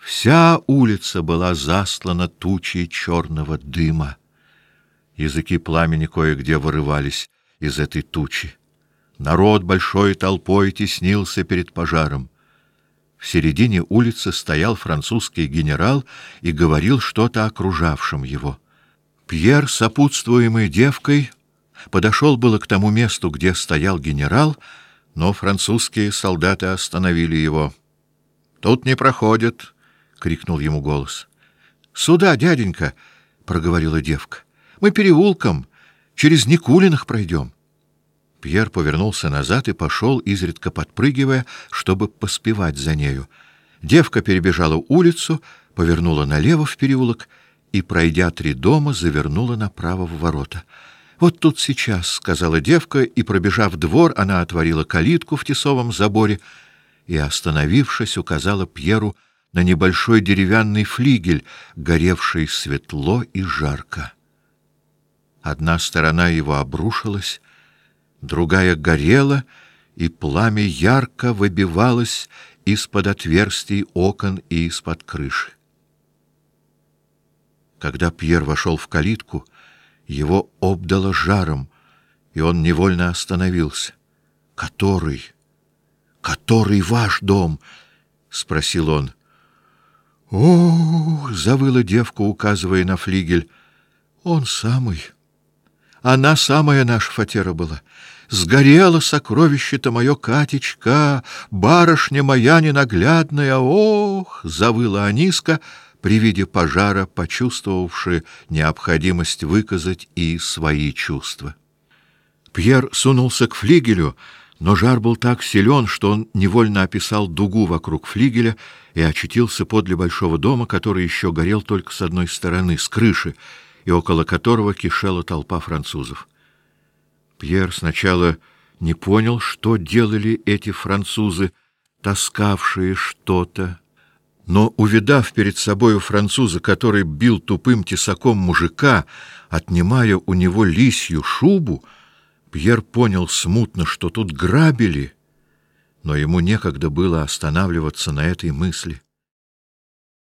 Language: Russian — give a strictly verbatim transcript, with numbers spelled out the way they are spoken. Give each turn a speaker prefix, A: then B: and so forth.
A: Вся улица была заслана тучей черного дыма. Языки пламени кое-где вырывались из этой тучи. Народ большой толпой теснился перед пожаром. В середине улицы стоял французский генерал и говорил что-то окружавшим его. Пьер, сопутствуемый девкой, подошел было к тому месту, где стоял генерал, но французские солдаты остановили его. «Тут не проходят!» — крикнул ему голос. «Сюда, дяденька!» — проговорила девка. «Мы переулком, через Никулиных пройдем». Пьер повернулся назад и пошел, изредка подпрыгивая, чтобы поспевать за нею. Девка перебежала улицу, повернула налево в переулок и, пройдя три дома, завернула направо в ворота. «Вот тут сейчас», — сказала девка, и, пробежав двор, она отворила калитку в тесовом заборе и, остановившись, указала Пьеру на небольшой деревянный флигель, горевший светло и жарко. Одна сторона его обрушилась, другая горела, и пламя ярко выбивалось из-под отверстий окон и из-под крыши. Когда Пьер вошел в калитку, его обдало жаром, и он невольно остановился. «Который? Который ваш дом?» — спросил он. «Ох!» — завыла девка, указывая на флигель. «Он самый. Она самая наша фатера была. Сгорело сокровище-то мое, Катечка, барышня моя ненаглядная, ох!» — завыла Аниска, при виде пожара, почувствовавши необходимость выказать и свои чувства. Пьер сунулся к флигелю, но жар был так силен, что он невольно описал дугу вокруг флигеля и очутился подле большого дома, который еще горел только с одной стороны, с крыши, и около которого кишела толпа французов. Пьер сначала не понял, что делали эти французы, таскавшие что-то, но, увидав перед собою француза, который бил тупым тесаком мужика, отнимая у него лисью шубу, Пьер понял смутно, что тут грабили, но ему некогда было останавливаться на этой мысли.